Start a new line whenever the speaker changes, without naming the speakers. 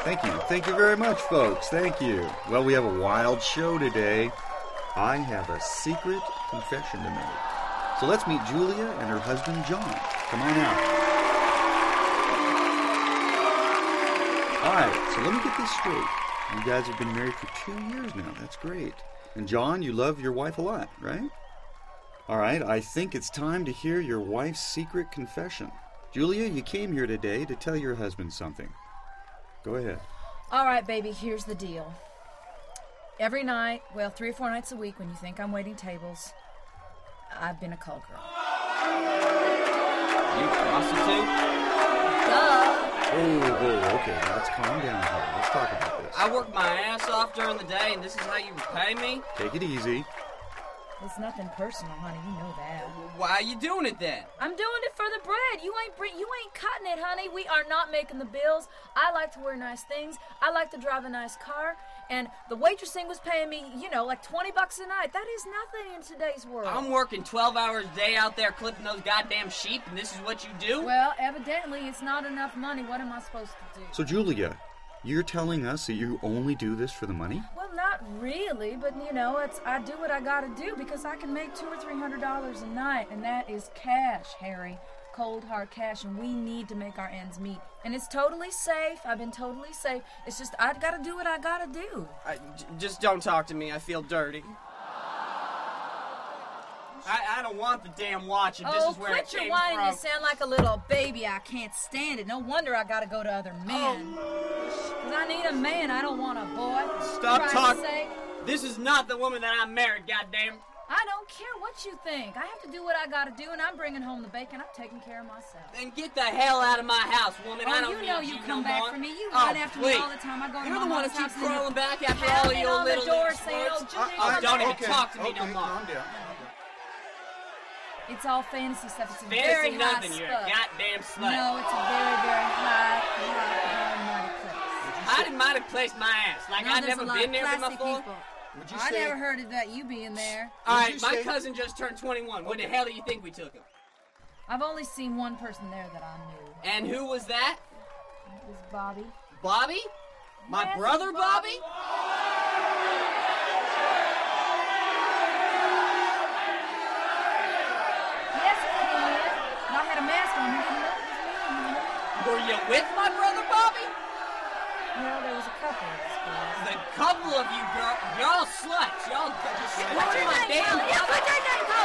Thank you. Thank you very much, folks. Thank you. Well, we have a wild show today. I have a secret confession to make. So let's meet Julia and her husband, John. Come on out. All right, so let me get this straight. You guys have been married for 2 years now. That's great. And John, you love your wife a lot, right? All right, I think it's time to hear your wife's secret confession. Julia, you came here today to tell your husband something. Go ahead.
All right, baby, here's the deal. Every night, 3 or 4 nights a week when you think I'm waiting tables, I've been a call girl.
You prostitute?
Duh.
Oh, okay, let's calm down here. Let's talk about this.
I work my ass off during the day, and this is how you repay me?
Take it easy.
It's nothing personal, honey. You know that.
Why are you doing it then?
I'm doing it for the bread. You ain't cutting it, honey. We are not making the bills. I like to wear nice things. I like to drive a nice car. And the waitressing was paying me, like $20 a night. That is nothing in today's world.
I'm working 12 hours a day out there clipping those goddamn sheep, and this is what you do?
Well, evidently it's not enough money. What am I supposed to do?
So, Julia, you're telling us that you only do this for the money?
Well, not really, but I do what I gotta do because I can make $200 or $300 a night, and that is cash, Harry. Cold, hard cash, and we need to make our ends meet. And it's totally safe. I've been totally safe. It's just I've got to do what I got to do.
Just don't talk to me. I feel dirty. I don't want the damn watch, and this is where it
quit your
came
whining.
from.
You sound like a little baby. I can't stand it. No wonder I got to go to other men. Because I need a man. I don't want a boy.
Stop talking.
Sake.
This is not the woman that I married, goddamn.
I don't care what you think. I have to do what I gotta do, and I'm bringing home the bacon. I'm taking care of myself.
Then get the hell out of my house, woman. I don't
you know
need
you
you
come
no
back
more.
for me. You
Oh,
run after
please.
me all the time. I go to
You're
my
the one
mom's
who keeps
house and
crawling back after all of
pounding
your
on the
little
door
exploits.
saying, "Oh, Julia,
Don't even talk to me no more.
Calm down.
It's all fantasy stuff. It's a
Fantasy
very
nothing.
high
You're
stuff.
a goddamn slut.
No, it's a very, very high, mighty place.
How did might have placed my ass? Like
No,
I've
there's
never
a lot
been
of
there
classy
before?
people.
Would you
I
say...
never heard of that. You being there.
All right,
you
my
say-
cousin just turned 21. What the hell do you think we took him?
I've only seen one person there that I knew.
And who was that?
It was Bobby.
Bobby? My
Yes,
brother Bobby?
Yes, he came in. And I had a mask on. He didn't know it was me.
Were you with my brother Bobby?
Well, there was a couple, I suppose.
The couple of you y'all sluts. Y'all just
What's your
my
name?
damn
Yeah, what's your name?